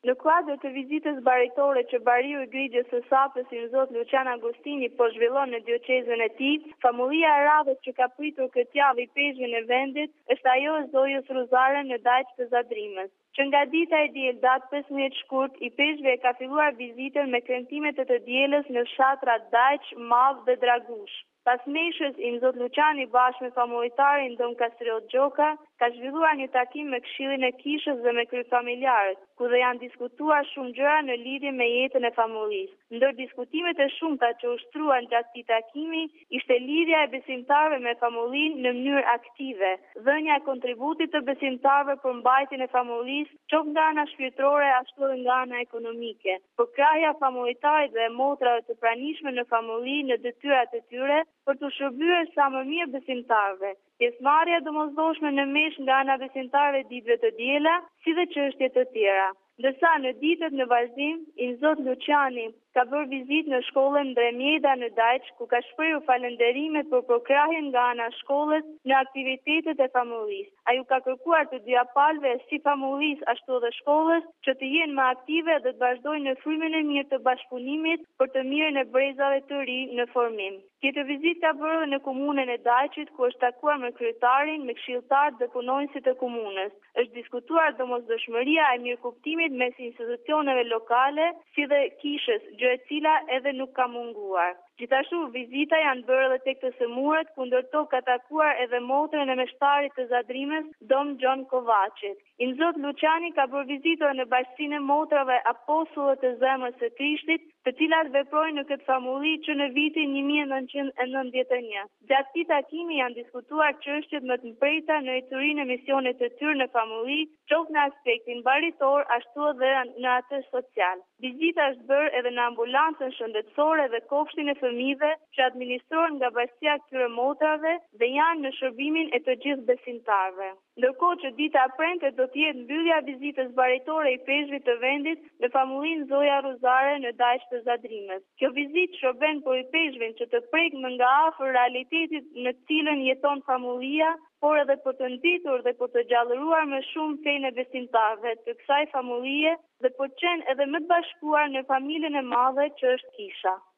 Në kuadër të vizitës baritore që Bariu i Grigjes së Sapës i zot Lucian Agostini po zhvillon në dioqezën e tij, famullia e radhës që ka pritur këtë javë i peshqve në vendit është ajo e zojës Ruzare në Dajç të Zadrimës, që nga dita e diel datë 15 shkurt i peshqve e ka filluar vizitën me kremtimet e të dielës në fshatrat Dajç, Mavë dhe Dragush. Pas meshës, i zot Luciani bashkë me famulitarin Dom Kastriot Gjoka ka zhvilluar një takim me këshillin e kishës dhe me kryefamiljarët, ku dhe janë diskutuar shumë gjëra në lidhje me jetën e famullisë. Ndër diskutimet e shumta që ushtruan gjatë këtij takimi ishte lidhja e besimtarëve me famullinë në mënyrë aktive, dhënia e kontributit të besimtarëve për mbajtjen e famullisë, qoftë nga ana shpirtërore ashtu edhe nga ana ekonomike. Përkrahja e famulitarit dhe e motrave të pranishme në famulli në detyrat e tyre për të shërbyer sa më mirë besimtarëve. Pjesëmarrja domosdoshme në mesh nga ana besimtarëve ditëve të diela, si dhe çështje të tjera. Ndërsa në ditët në vazhdim, i zot Luciani ka bërë vizitë në shkollën Dremjeda në Dajç, ku ka shprehur falënderimet për përkrahjen nga ana e shkollës në aktivitetet e famullisë. Ai u ka kërkuar të dyja palëve, si famullisë ashtu edhe shkollës, që të jenë më aktive dhe të vazhdojnë në frymën e mirë të bashkëpunimit për të mirën e brezave të ri në formim. Tjetër vizitë ka bërë në komunën e Dajçit, ku është takuar me kryetarin, me këshilltarët dhe punonësit e komunës. Është diskutuar domosdoshmëria e mirëkuptimit mes institucioneve lokale, si dhe kishës, gjë e cila edhe nuk ka munguar. Gjithashtu, vizita janë bërë edhe tek të Sëmurët, ku ndërto ka takuar edhe motrën e meshtarit të Zadrimës, Dom Gjon Kovacit. I zot Luciani ka bërë vizitë në bashkinë e motrave apostullët të Zemrës së Krishtit, të cilat veprojnë në këtë famulli që në vitin 1991. Gjatë këtij takimi janë diskutuar çështjet më të mprejta në ecurinë e misionit të tyre në famulli, qoftë në aspektin baritor ashtu edhe në atë social. Vizita është bërë edhe në ambulancën shëndetësore dhe kopshtin e fëmijëve që administrohen nga bashkia e këtyre motrave dhe janë në shërbimin e të gjithë besimtarëve. Ndërkohë që dita e premte do të jetë mbyllja e vizitës baritore i peshqve të vendit në famullinë Zoja Ruzare në Dajç të Zadrimës. Kjo vizitë shërben për i peshqven që të prek më nga afër realitetit në të cilën jeton famullia, por edhe për të nditur dhe për të gjallëruar më shumë fenë e besimtarëve të kësaj famullie dhe për të qenë edhe më të bashkuar në familjen e madhe që është kisha.